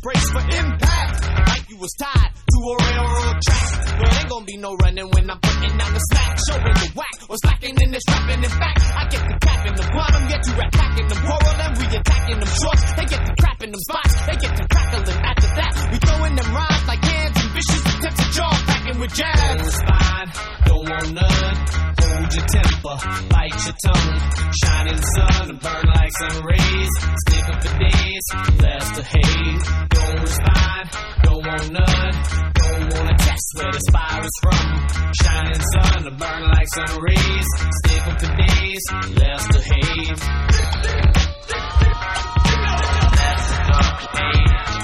brace for impact. Like you was tied to a railroad track. There ain't gonna be no running when I'm putting down the slack. Showing the whack or slacking in this rapping. In fact, I get the cap in the bottom, get you attacking them coral, and we attacking them shorts. They get the crap in them spots, they get the crackling. After that, we throwing them rhymes like cans and vicious attempts at jaw packing with jazz. Don't respond, don't want none. Hold your temper, bite your tongue. Shining sun, burn like sun rays. Stick up for days, less to hate. Don't respond, don't want none. Don't wanna test where the fire is from. Shining sun, burn like sun rays. Stick up for days, less to hate. Less to hate.